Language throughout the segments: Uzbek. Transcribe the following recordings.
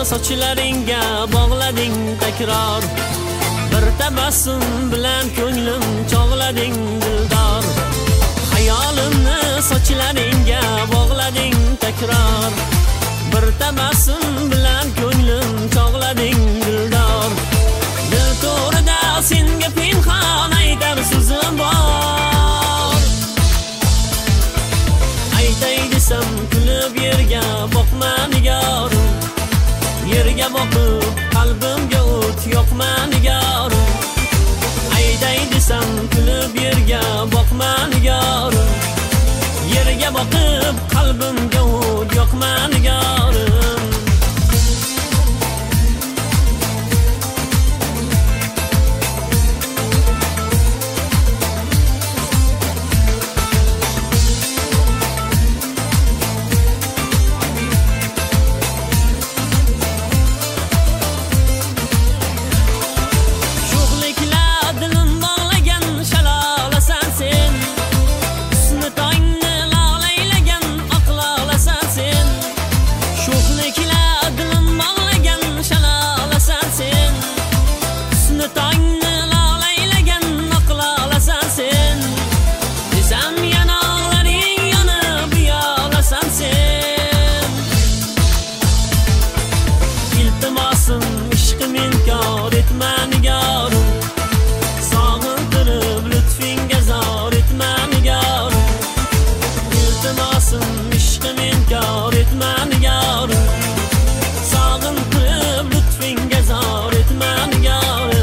sochlaringga bog'lading takror. Bir tabassum bilan ko'nglim chog'lading dildor. Hayolimni sochlaringga bog'lading takror. Bir tabassum bilan ko'nglim chog'lading dildor. Dil to'rida senga pinhon aytar so'zim bor. Aytay desam kulib yerga boqma nigorim. Yerga boqib qalbimga o't yoqma nigorim. Aytay desam kulib yerga boqma nigorim. Yerga boqib qalbimga o't yoqma nigorim. Ishqim inkor etma nigorim. Sog'intirib lutfingga zor etma nigorim. Iltimosim ishqim inkor etma nigorim. Sog'intirib lutfingga zor etma nigorim.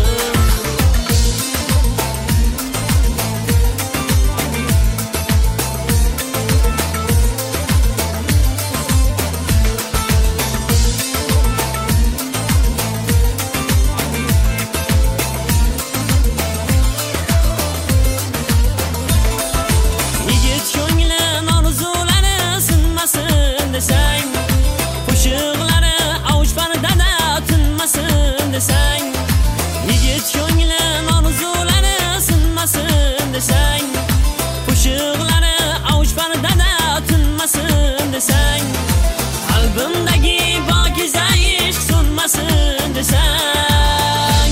Qo'shiqlari avuj pardada tinmasin desang. Yigit ko'ngli orzulari sinmasin desang. Qo'shiqlari avuj pardada tinmasin desang. Qalbimdagi pokiza ishq so'nmasin desang.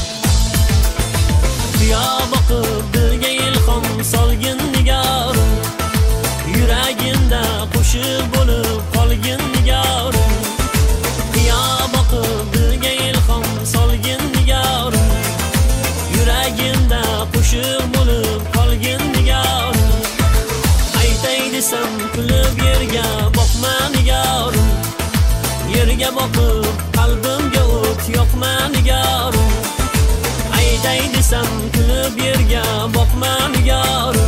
Qiyo boqib dilga ilhom solgin nigorim. Yuragimda qo'shiq bo'lib qolgin nigorim. Qiyo boqib dilga ilhom solgin nigorim. Yuragimda qo'shiq bo'lib qolgin nigorim. Aytay desam kulib yerga boqma nigorim. Yerga boqib qalbimga o't yoqma nigorim. Aytay desam kulib yerga boqma nigorim.